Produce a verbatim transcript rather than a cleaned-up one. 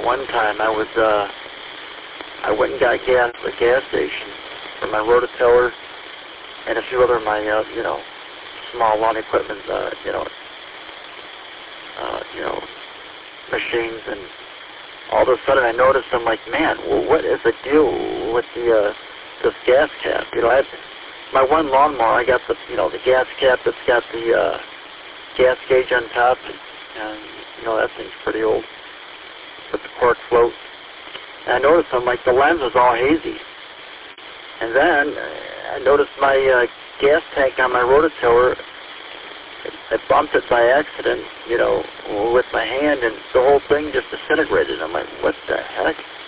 one time I was, uh, I went and got gas at the gas station for my rototiller and a few other of my, uh, you know, small lawn equipment, uh, you know, uh, you know, machines, and all of a sudden I noticed, I'm like, man, well, what is the deal with the, uh, this gas cap? You know, I had my one lawnmower, I got the, you know, the gas cap that's got the, uh, gas gauge on top, and, you know, that thing's pretty old, with the cork float. And I noticed, I'm like, the lens was all hazy. And then uh, I noticed my uh, gas tank on my rototiller, I bumped it by accident, you know, with my hand, and the whole thing just disintegrated. I'm like, what the heck?